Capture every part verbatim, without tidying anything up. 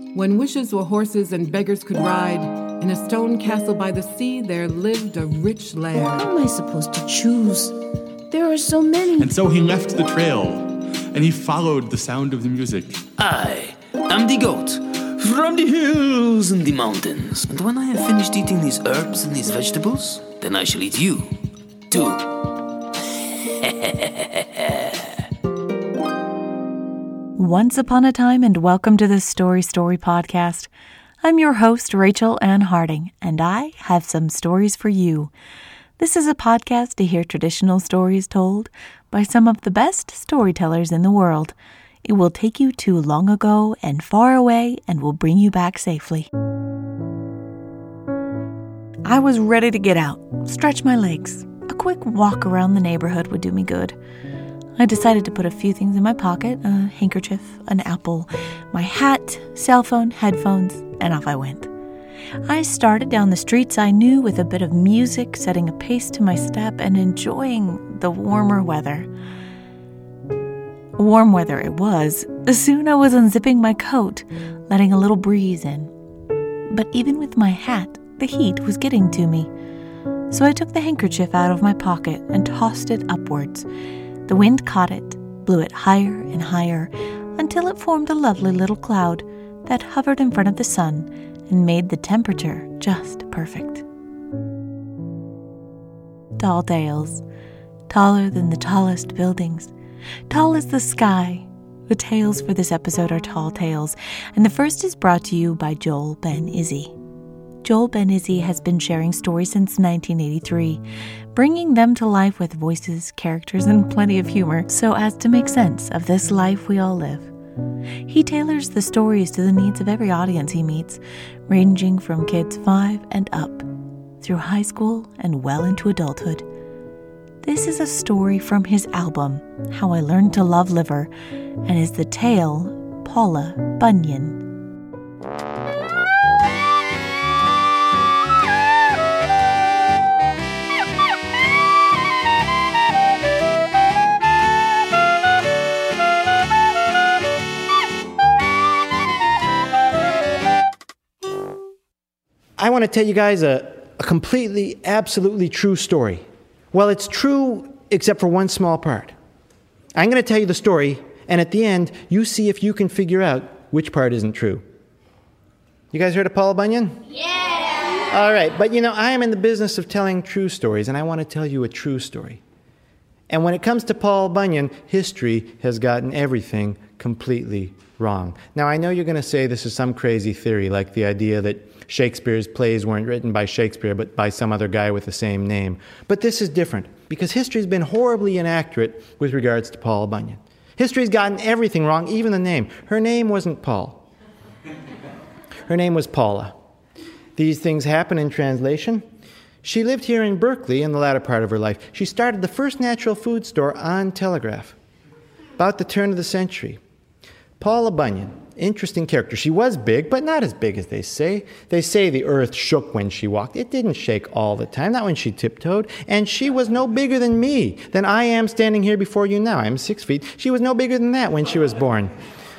When wishes were horses and beggars could ride, in a stone castle by the sea there lived a rich laird. How am I supposed to choose? There are so many. And so he left the trail, and he followed the sound of the music. I am the goat from the hills and the mountains. And when I have finished eating these herbs and these vegetables, then I shall eat you, too. Once upon a time, and welcome to the Story Story podcast. I'm your host, Rachel Ann Harding, and I have some stories for you. This is a podcast to hear traditional stories told by some of the best storytellers in the world. It will take you to long ago and far away and will bring you back safely. I was ready to get out, stretch my legs. A quick walk around the neighborhood would do me good. I decided to put a few things in my pocket, a handkerchief, an apple, my hat, cell phone, headphones, and off I went. I started down the streets I knew with a bit of music, setting a pace to my step and enjoying the warmer weather. Warm weather it was. Soon I was unzipping my coat, letting a little breeze in. But even with my hat, the heat was getting to me. So I took the handkerchief out of my pocket and tossed it upwards. The wind caught it, blew it higher and higher, until it formed a lovely little cloud that hovered in front of the sun and made the temperature just perfect. Tall tales, taller than the tallest buildings, tall as the sky. The tales for this episode are tall tales, and the first is brought to you by Joel Ben Izzy. Joel Ben Izzy has been sharing stories since nineteen eighty-three, bringing them to life with voices, characters, and plenty of humor so as to make sense of this life we all live. He tailors the stories to the needs of every audience he meets, ranging from kids five and up, through high school and well into adulthood. This is a story from his album, How I Learned to Love Liver, and is the tale Paula Bunyan. I want to tell you guys a, a completely, absolutely true story. Well, it's true except for one small part. I'm going to tell you the story, and at the end, you see if you can figure out which part isn't true. You guys heard of Paula Bunyan? Yeah! All right, but you know, I am in the business of telling true stories, and I want to tell you a true story. And when it comes to Paul Bunyan, history has gotten everything completely wrong. Now, I know you're going to say this is some crazy theory, like the idea that Shakespeare's plays weren't written by Shakespeare, but by some other guy with the same name. But this is different, because history's been horribly inaccurate with regards to Paula Bunyan. History's gotten everything wrong, even the name. Her name wasn't Paul. Her name was Paula. These things happen in translation. She lived here in Berkeley in the latter part of her life. She started the first natural food store on Telegraph, about the turn of the century. Paula Bunyan, interesting character. She was big, but not as big as they say. They say the earth shook when she walked. It didn't shake all the time, not when she tiptoed. And she was no bigger than me, than I am standing here before you now. I'm six feet. She was no bigger than that when she was born.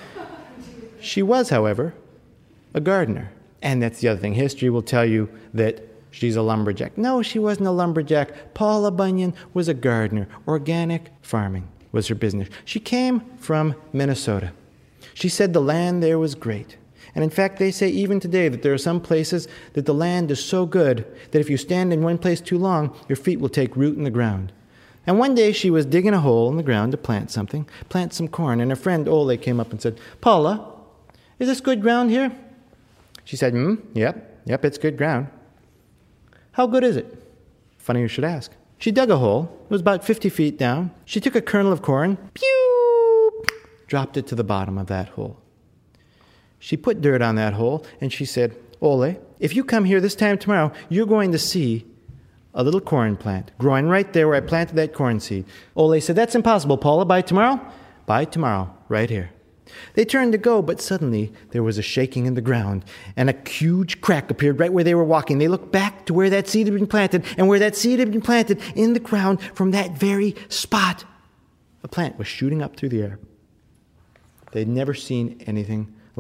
She was, however, a gardener. And that's the other thing. History will tell you that she's a lumberjack. No, she wasn't a lumberjack. Paula Bunyan was a gardener. Organic farming was her business. She came from Minnesota. She said the land there was great. And in fact, they say even today that there are some places that the land is so good that if you stand in one place too long, your feet will take root in the ground. And one day she was digging a hole in the ground to plant something, plant some corn, and her friend Ole came up and said, "Paula, is this good ground here?" She said, hmm, yep, yep, it's good ground. How good is it? Funny you should ask. She dug a hole. It was about fifty feet down. She took a kernel of corn, pew, dropped it to the bottom of that hole. She put dirt on that hole, and she said, "Ole, if you come here this time tomorrow, you're going to see a little corn plant growing right there where I planted that corn seed." Ole said, "That's impossible, Paula. By tomorrow?" "By tomorrow, right here." They turned to go, but suddenly there was a shaking in the ground, and a huge crack appeared right where they were walking. They looked back to where that seed had been planted, and where that seed had been planted in the ground, from that very spot, a plant was shooting up through the air. They'd never seen anything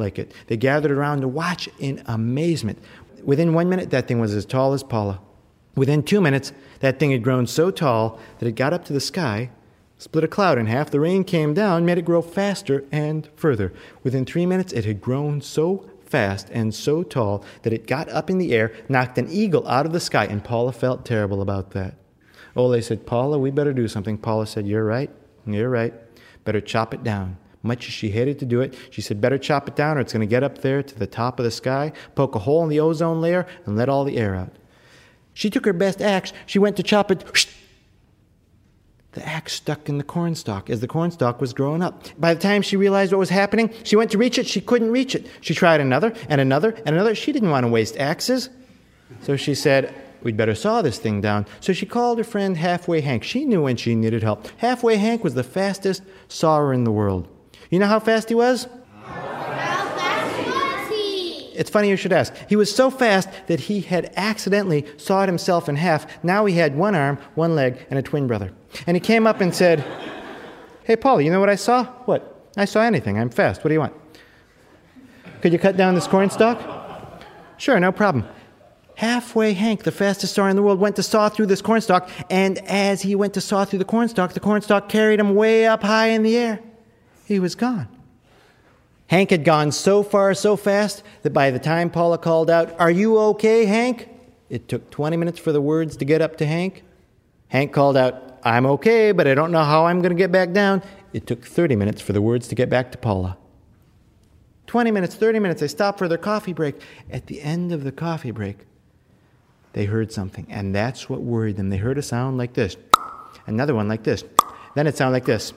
like it. They gathered around to watch in amazement. Within one minute, that thing was as tall as Paula. Within two minutes, that thing had grown so tall that it got up to the sky, split a cloud in half. The rain came down, made it grow faster and further. Within three minutes, it had grown so fast and so tall that it got up in the air, knocked an eagle out of the sky, and Paula felt terrible about that. Ole said, Paula, we better do something. Paula said, you're right, you're right. Better chop it down. Much as she hated to do it, she said, better chop it down or it's going to get up there to the top of the sky, poke a hole in the ozone layer, and let all the air out. She took her best axe. She went to chop it. The axe stuck in the cornstalk as the cornstalk was growing up. By the time she realized what was happening, she went to reach it. She couldn't reach it. She tried another and another and another. She didn't want to waste axes. So she said, we'd better saw this thing down. So she called her friend Halfway Hank. She knew when she needed help. Halfway Hank was the fastest sawer in the world. You know how fast he was? How fast was he? It's funny you should ask. He was so fast that he had accidentally sawed himself in half. Now he had one arm, one leg, and a twin brother. And he came up and said, hey, Paula, you know what I saw? What? I saw anything. I'm fast. What do you want? Could you cut down this cornstalk? Sure, no problem. Halfway Hank, the fastest sawer in the world, went to saw through this cornstalk, and as he went to saw through the cornstalk, the cornstalk carried him way up high in the air. He was gone. Hank had gone so far, so fast, that by the time Paula called out, are you okay, Hank? It took twenty minutes for the words to get up to Hank. Hank called out, I'm okay, but I don't know how I'm going to get back down. It took thirty minutes for the words to get back to Paula. twenty minutes, thirty minutes, they stopped for their coffee break. At the end of the coffee break, they heard something, and that's what worried them. They heard a sound like this, another one like this. Then it sounded like this.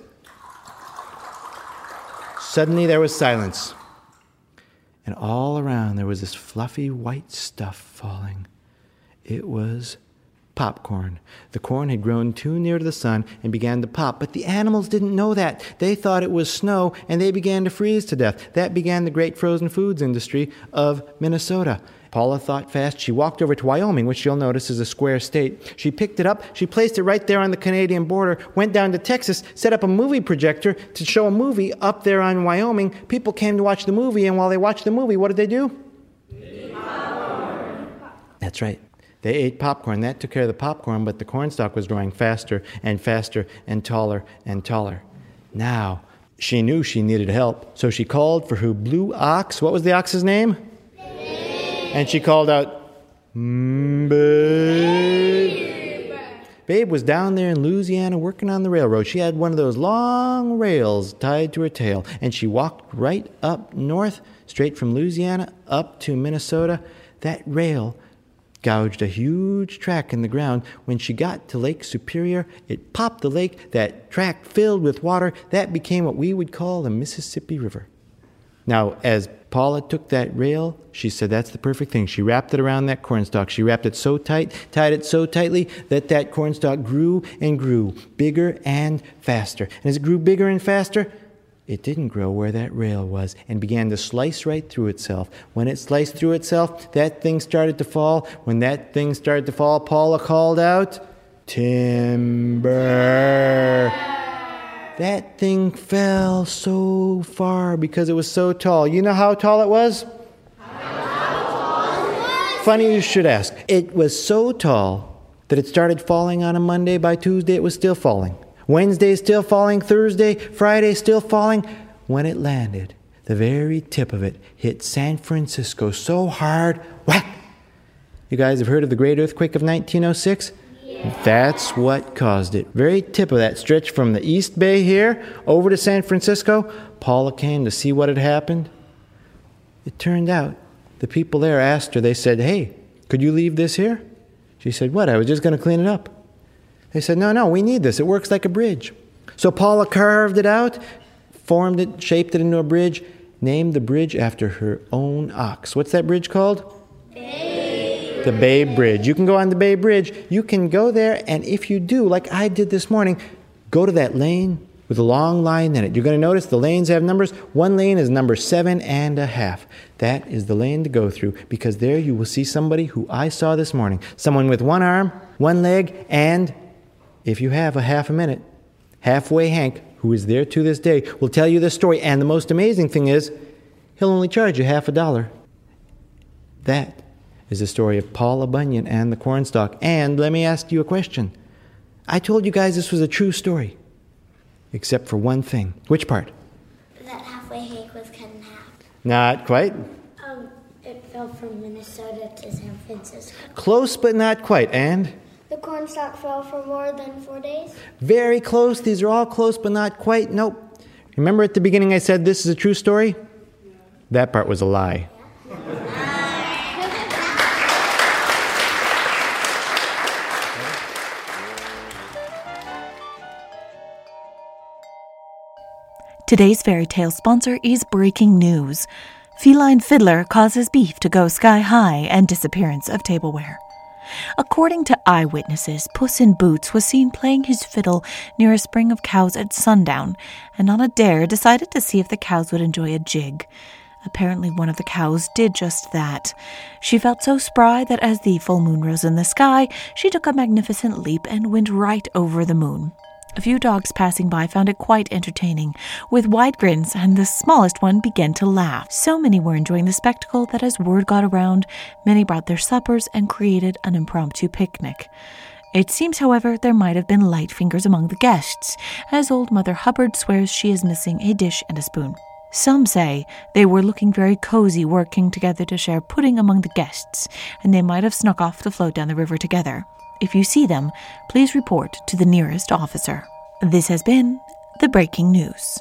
Suddenly there was silence, and all around there was this fluffy white stuff falling. It was popcorn. The corn had grown too near to the sun and began to pop, but the animals didn't know that. They thought it was snow, and they began to freeze to death. That began the great frozen foods industry of Minnesota. Paula thought fast. She walked over to Wyoming, which you'll notice is a square state. She picked it up. She placed it right there on the Canadian border, went down to Texas, set up a movie projector to show a movie up there on Wyoming. People came to watch the movie, and while they watched the movie, what did they do? Popcorn. That's right. They ate popcorn. That took care of the popcorn, but the cornstalk was growing faster and faster and taller and taller. Now, she knew she needed help, so she called for her blue ox. What was the ox's name? And she called out, mm, Babe. Babe was down there in Louisiana working on the railroad. She had one of those long rails tied to her tail, and she walked right up north, straight from Louisiana up to Minnesota. That rail gouged a huge track in the ground. When she got to Lake Superior, it popped the lake. That track filled with water. That became what we would call the Mississippi River. Now, as Paula took that rail, she said, that's the perfect thing. She wrapped it around that cornstalk. She wrapped it so tight, tied it so tightly, that that cornstalk grew and grew, bigger and faster. And as it grew bigger and faster, it didn't grow where that rail was and began to slice right through itself. When it sliced through itself, that thing started to fall. When that thing started to fall, Paula called out, timber. That thing fell so far because it was so tall. You know how tall it was? How tall was it? Funny you should ask. It was so tall that it started falling on a Monday. By Tuesday, it was still falling. Wednesday, still falling. Thursday, Friday, still falling. When it landed, the very tip of it hit San Francisco so hard, whack! You guys have heard of the great earthquake of nineteen oh six? That's what caused it. Very tip of that stretch from the East Bay here over to San Francisco. Paula came to see what had happened. It turned out the people there asked her, they said, hey, could you leave this here? She said, what? I was just going to clean it up. They said, no, no, we need this. It works like a bridge. So Paula carved it out, formed it, shaped it into a bridge, named the bridge after her own ox. What's that bridge called? The Bay Bridge. You can go on the Bay Bridge. You can go there, and if you do, like I did this morning, go to that lane with a long line in it. You're going to notice the lanes have numbers. One lane is number seven and a half. That is the lane to go through, because there you will see somebody who I saw this morning. Someone with one arm, one leg, and, if you have a half a minute, Halfway Hank, who is there to this day, will tell you this story. And the most amazing thing is, he'll only charge you half a dollar. That is the story of Paula Bunyan and the cornstalk. And let me ask you a question. I told you guys this was a true story. Except for one thing. Which part? That halfway cake was cut in half. Not quite. Um, it fell from Minnesota to San Francisco. Close, but not quite. And? The cornstalk fell for more than four days. Very close. These are all close, but not quite. Nope. Remember at the beginning I said this is a true story? That part was a lie. Today's fairy tale sponsor is breaking news. Feline fiddler causes beef to go sky high and disappearance of tableware. According to eyewitnesses, Puss in Boots was seen playing his fiddle near a spring of cows at sundown, and on a dare decided to see if the cows would enjoy a jig. Apparently one of the cows did just that. She felt so spry that as the full moon rose in the sky, she took a magnificent leap and went right over the moon. A few dogs passing by found it quite entertaining, with wide grins, and the smallest one began to laugh. So many were enjoying the spectacle that as word got around, many brought their suppers and created an impromptu picnic. It seems, however, there might have been light fingers among the guests, as old Mother Hubbard swears she is missing a dish and a spoon. Some say they were looking very cozy working together to share pudding among the guests, and they might have snuck off to float down the river together. If you see them, please report to the nearest officer. This has been the Breaking News.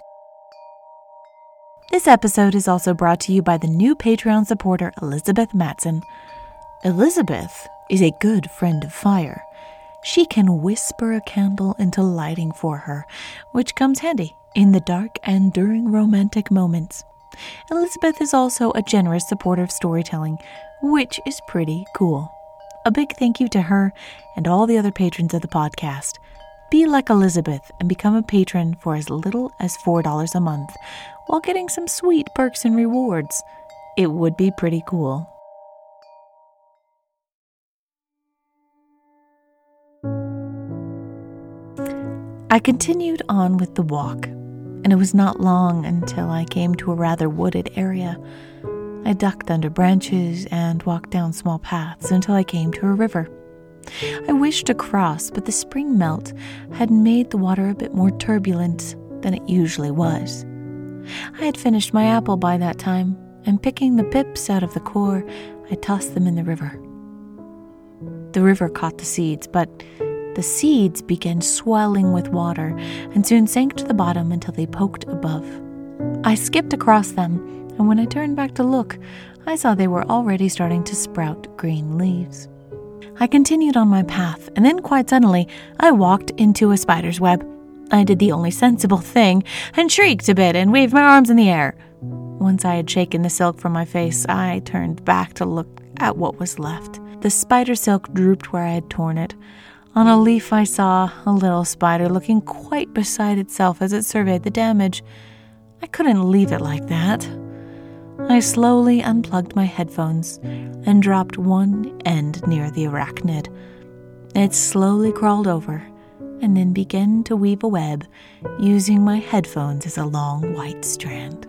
This episode is also brought to you by the new Patreon supporter Elizabeth Matson. Elizabeth is a good friend of fire. She can whisper a candle into lighting for her, which comes handy in the dark and during romantic moments. Elizabeth is also a generous supporter of storytelling, which is pretty cool. A big thank you to her and all the other patrons of the podcast. Be like Elizabeth and become a patron for as little as four dollars a month while getting some sweet perks and rewards. It would be pretty cool. I continued on with the walk, and it was not long until I came to a rather wooded area. I ducked under branches and walked down small paths until I came to a river. I wished to cross, but the spring melt had made the water a bit more turbulent than it usually was. I had finished my apple by that time, and picking the pips out of the core, I tossed them in the river. The river caught the seeds, but the seeds began swelling with water and soon sank to the bottom until they poked above. I skipped across them, and when I turned back to look, I saw they were already starting to sprout green leaves. I continued on my path, and then quite suddenly, I walked into a spider's web. I did the only sensible thing, and shrieked a bit and waved my arms in the air. Once I had shaken the silk from my face, I turned back to look at what was left. The spider silk drooped where I had torn it. On a leaf I saw a little spider looking quite beside itself as it surveyed the damage. I couldn't leave it like that. I slowly unplugged my headphones and dropped one end near the arachnid. It slowly crawled over and then began to weave a web using my headphones as a long white strand.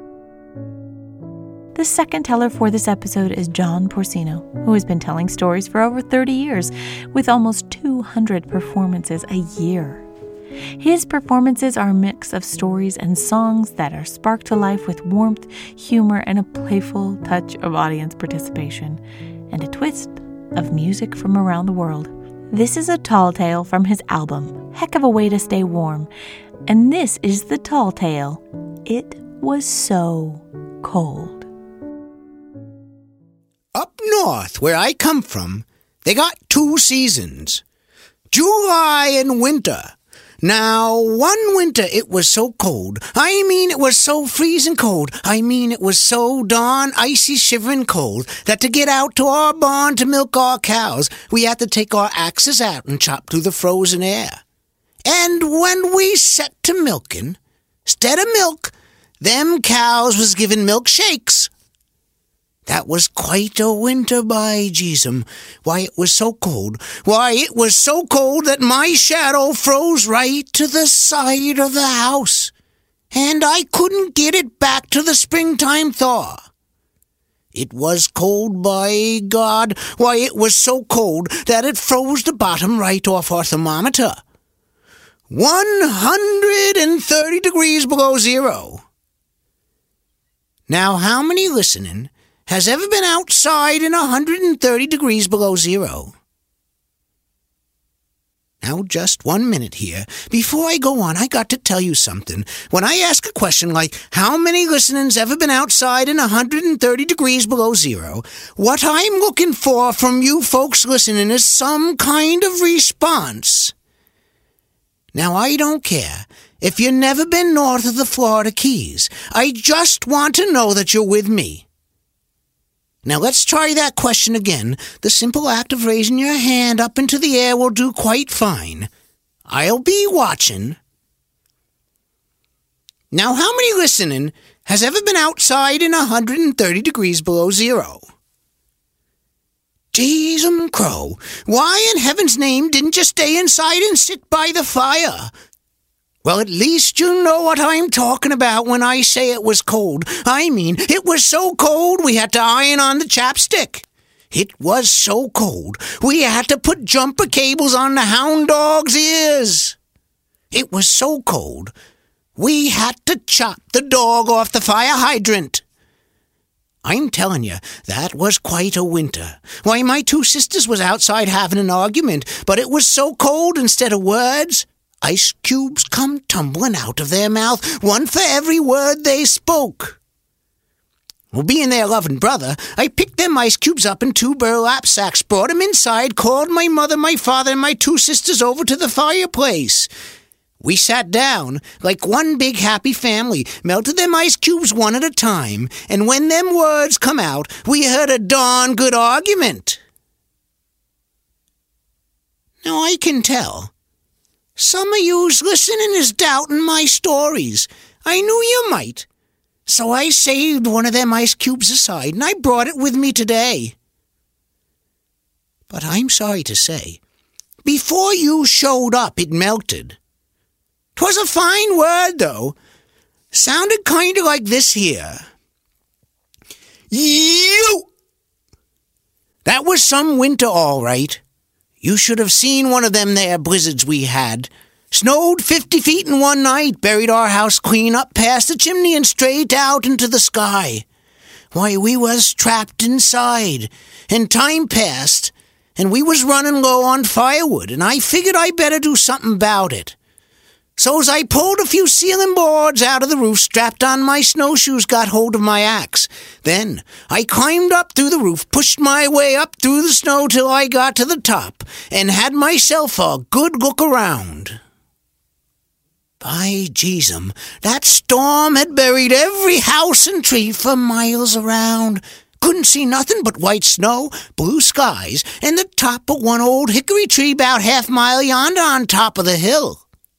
The second teller for this episode is John Porcino, who has been telling stories for over thirty years with almost two hundred performances a year. His performances are a mix of stories and songs that are sparked to life with warmth, humor, and a playful touch of audience participation, and a twist of music from around the world. This is a tall tale from his album, Heck of a Way to Stay Warm, and this is the tall tale, It Was So Cold. Up north, where I come from, they got two seasons, July and winter. Now, one winter it was so cold, I mean it was so freezing cold, I mean it was so darn icy shivering cold, that to get out to our barn to milk our cows, we had to take our axes out and chop through the frozen air. And when we set to milking, 'stead of milk, them cows was given milkshakes. That was quite a winter, by Jeesum. Why, it was so cold. Why, it was so cold that my shadow froze right to the side of the house. and I couldn't get it back to the springtime thaw. It was cold, by God. Why, it was so cold that it froze the bottom right off our thermometer. one hundred thirty degrees below zero. Now, how many listening has ever been outside in one hundred thirty degrees below zero? Now, just one minute here. Before I go on, I got to tell you something. When I ask a question like, how many listening's ever been outside in one hundred thirty degrees below zero, what I'm looking for from you folks listening is some kind of response. Now, I don't care if you've never been north of the Florida Keys. I just want to know that you're with me. Now, let's try that question again. The simple act of raising your hand up into the air will do quite fine. I'll be watching. Now, how many listening has ever been outside in one hundred thirty degrees below zero? Jeez, um, crow. Why in heaven's name didn't you stay inside and sit by the fire? Well, at least you know what I'm talking about when I say it was cold. I mean, it was so cold we had to iron on the chapstick. It was so cold we had to put jumper cables on the hound dog's ears. It was so cold we had to chop the dog off the fire hydrant. I'm telling you, that was quite a winter. Why, my two sisters was outside having an argument, but it was so cold instead of words, ice cubes come tumbling out of their mouth, one for every word they spoke. Well, being their loving brother, I picked them ice cubes up in two burlap sacks, brought them inside, called my mother, my father, and my two sisters over to the fireplace. We sat down like one big happy family, melted them ice cubes one at a time, and when them words come out, we heard a darn good argument. Now, I can tell some of you's listening is doubting my stories. I knew you might. So I saved one of them ice cubes aside, and I brought it with me today. But I'm sorry to say, before you showed up, it melted. 'Twas a fine word, though. Sounded kind of like this here. You! That was some winter, all right. You should have seen one of them there blizzards we had. Snowed fifty feet in one night, buried our house clean up past the chimney and straight out into the sky. Why, we was trapped inside, and time passed, and we was running low on firewood, and I figured I better do something about it. So's I pulled a few ceiling boards out of the roof, strapped on my snowshoes, got hold of my axe. Then I climbed up through the roof, pushed my way up through the snow till I got to the top, and had myself a good look around. By Jeezum, that storm had buried every house and tree for miles around. Couldn't see nothing but white snow, blue skies, and the top of one old hickory tree about half mile yonder on top of the hill.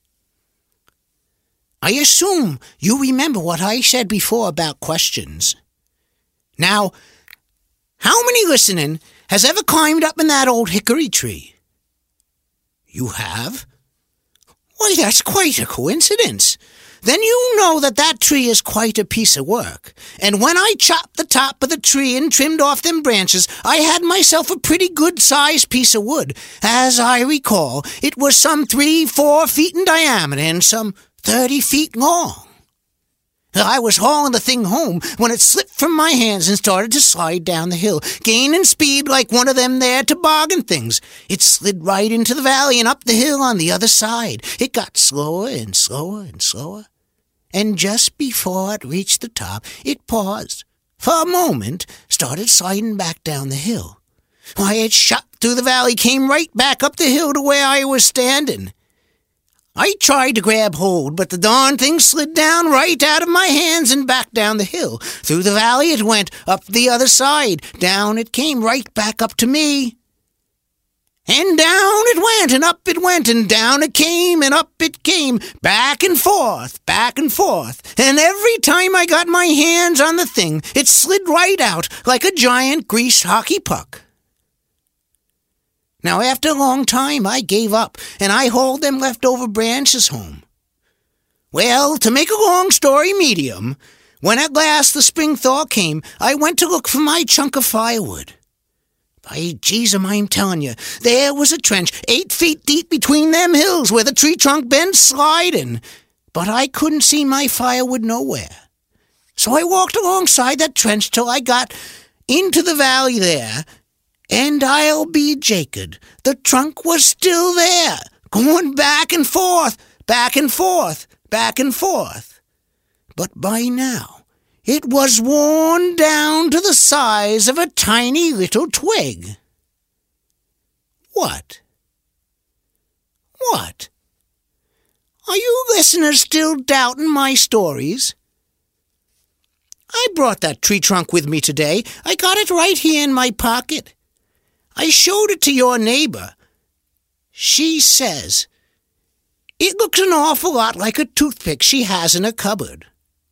I assume you remember what I said before about questions. Now, how many listening has ever climbed up in that old hickory tree? You have? Why, that's quite a coincidence. Then you know that that tree is quite a piece of work. And when I chopped the top of the tree and trimmed off them branches, I had myself a pretty good-sized piece of wood. As I recall, it was some three, four feet in diameter and some thirty feet long. I was hauling the thing home when it slipped from my hands and started to slide down the hill, gaining speed like one of them there toboggan things. It slid right into the valley and up the hill on the other side. It got slower and slower and slower. And just before it reached the top, it paused. For a moment, started sliding back down the hill. Why, it shot through the valley, came right back up the hill to where I was standing. I tried to grab hold, but the darn thing slid down right out of my hands and back down the hill. Through the valley it went, up the other side. Down it came right back up to me. And down it went, and up it went, and down it came, and up it came, back and forth, back and forth. And every time I got my hands on the thing, it slid right out like a giant greased hockey puck. Now, after a long time, I gave up, and I hauled them leftover branches home. Well, to make a long story medium, when at last the spring thaw came, I went to look for my chunk of firewood. By Jeezum, I'm telling you, there was a trench eight feet deep between them hills where the tree trunk been sliding. But I couldn't see my firewood nowhere. So I walked alongside that trench till I got into the valley there, and I'll be jacob, the trunk was still there, going back and forth, back and forth, back and forth. But by now, it was worn down to the size of a tiny little twig. What? What? Are you listeners still doubting my stories? I brought that tree trunk with me today. I got it right here in my pocket. I showed it to your neighbor. She says it looks an awful lot like a toothpick she has in her cupboard.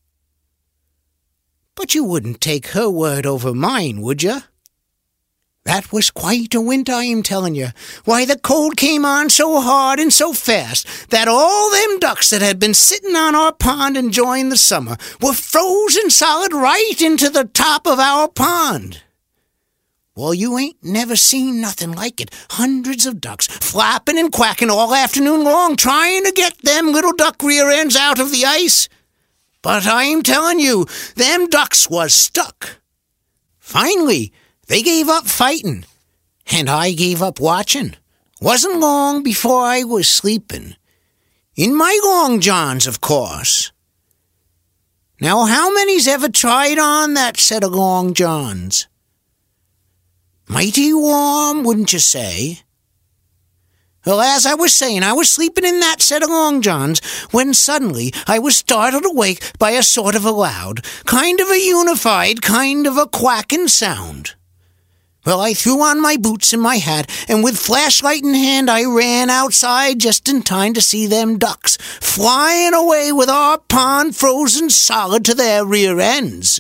But you wouldn't take her word over mine, would you? That was quite a winter, I am telling you. Why, the cold came on so hard and so fast that all them ducks that had been sitting on our pond enjoying the summer were frozen solid right into the top of our pond. Well, you ain't never seen nothing like it. Hundreds of ducks flapping and quacking all afternoon long trying to get them little duck rear ends out of the ice. But I'm telling you, them ducks was stuck. Finally, they gave up fighting, and I gave up watching. Wasn't long before I was sleeping. In my long johns, of course. Now, how many's ever tried on that set of long johns? Mighty warm, wouldn't you say? Well, as I was saying, I was sleeping in that set of long johns when suddenly I was startled awake by a sort of a loud, kind of a unified, kind of a quacking sound. Well, I threw on my boots and my hat, and with flashlight in hand, I ran outside just in time to see them ducks flying away with our pond frozen solid to their rear ends.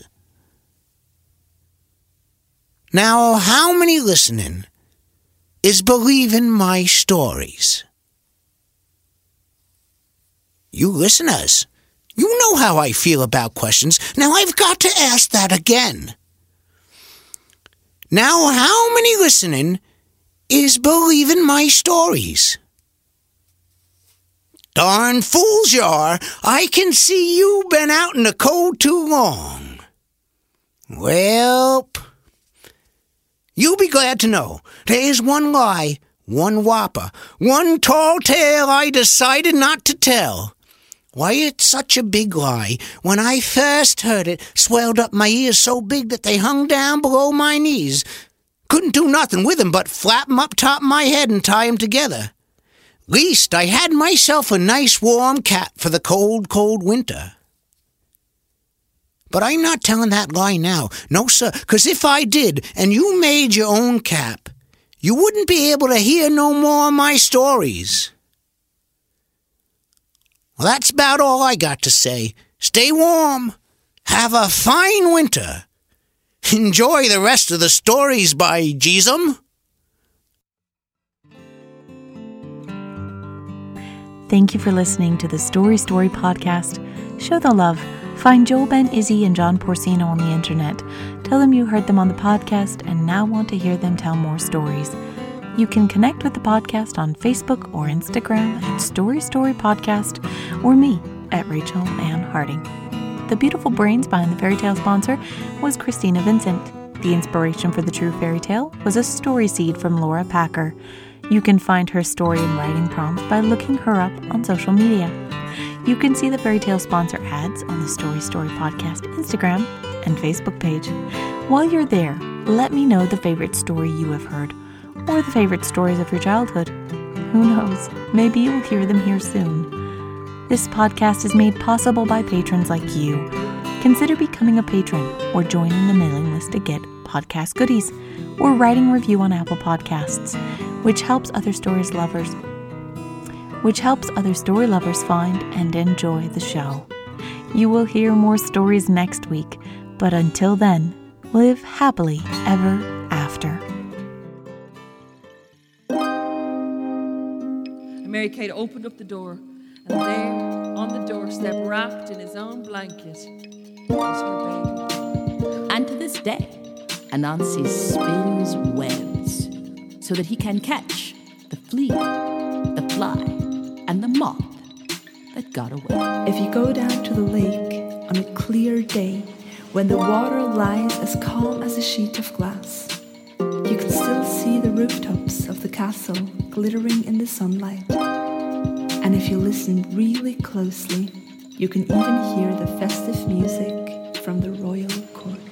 Now, how many listening is believing my stories? You listeners, you know how I feel about questions. Now I've got to ask that again. Now, how many listening is believing my stories? Darn fools you are. I can see you been out in the cold too long. Well, you'll be glad to know there is one lie, one whopper, one tall tale I decided not to tell. Why, it's such a big lie. When I first heard it, swelled up my ears so big that they hung down below my knees. Couldn't do nothing with 'em but flap 'em up top of my head and tie 'em together. Least I had myself a nice warm cap for the cold, cold winter. But I'm not telling that lie now. No, sir, 'cause if I did, and you made your own cap, you wouldn't be able to hear no more of my stories. Well, that's about all I got to say. Stay warm. Have a fine winter. Enjoy the rest of the stories, by Jeezum. Thank you for listening to the Story Story podcast. Show the love. Find Joel, Ben, Izzy, and John Porcino on the internet. Tell them you heard them on the podcast and now want to hear them tell more stories. You can connect with the podcast on Facebook or Instagram at Story Story Podcast, or me at Rachel Ann Harding. The beautiful brains behind the fairy tale sponsor was Christina Vincent. The inspiration for the true fairy tale was a story seed from Laura Packer. You can find her story and writing prompts by looking her up on social media. You can see the fairy tale sponsor ads on the Story Story Podcast Instagram and Facebook page. While you're there, let me know the favorite story you have heard, or the favorite stories of your childhood. Who knows? Maybe you'll hear them here soon. This podcast is made possible by patrons like you. Consider becoming a patron or joining the mailing list to get podcast goodies, or writing a review on Apple Podcasts, which helps other stories lovers which helps other story lovers find and enjoy the show. You will hear more stories next week, but until then, live happily ever after. Mary Kate opened up the door And there, on the doorstep, wrapped in his own blanket, was her baby. And to this day, Anansi spins webs so that he can catch the flea, the fly, and the moth that got away. If you go down to the lake on a clear day, when the water lies as calm as a sheet of glass, you can still see the rooftops of the castle glittering in the sunlight. And if you listen really closely, you can even hear the festive music from the royal court.